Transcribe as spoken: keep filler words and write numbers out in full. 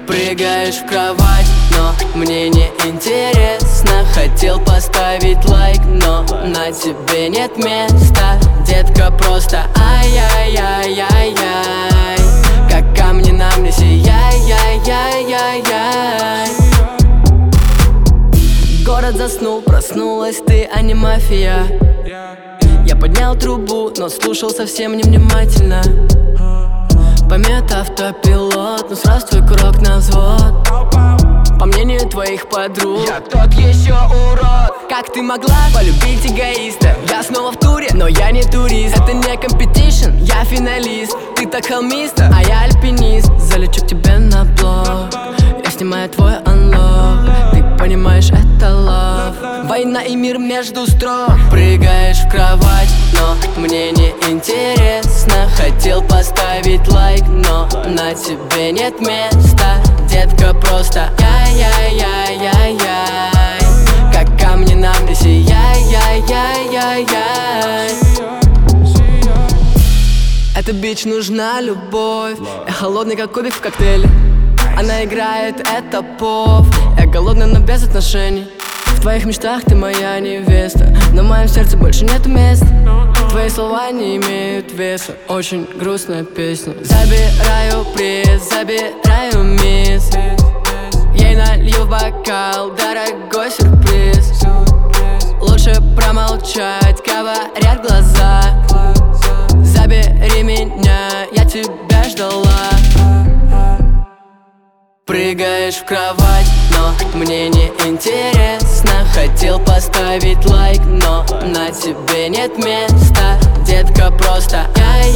Прыгаешь в кровать, но мне не интересно. Хотел поставить лайк, но на тебе нет места. Детка, просто ай-яй-яй-яй-яй, как камни на мне сияй-яй-яй-яй-яй. Город заснул, проснулась ты, а не мафия. Я поднял трубу, но слушал совсем невнимательно. Помета автопилот, но сразу твой курок на взвод. По мнению твоих подруг, я тот еще урод. Как ты могла полюбить эгоиста? Я снова в туре, но я не турист. Это не компетишн, я финалист. Ты так холмиста, а я альпинист. Залечу к тебе на блог, я снимаю твой анлок. Ты понимаешь, это love. Война и мир между строк. Прыгаешь в кровать, но мне не интересно. Хотел поставить лайк, но на тебе нет места. Детка, просто яй-яй-яй-яй-яй, как камни на мне сияй-яй-яй-яй-яй. Эта бич нужна любовь. Я холодный, как кубик в коктейле. Она играет, это поп. Я голодный, но без отношений. В твоих мечтах ты моя невеста, но в моем сердце больше нету места. Твои слова не имеют веса. Очень грустная песня. Забираю приз, забираю мисс. Ей налью в бокал дорогой сюрприз. Лучше промолчать, говорят глаза. Забери меня, я тебя ждала. Прыгаешь в кровать, но мне не интересно. Хотел поставить лайк, но на тебе нет места. Детка, просто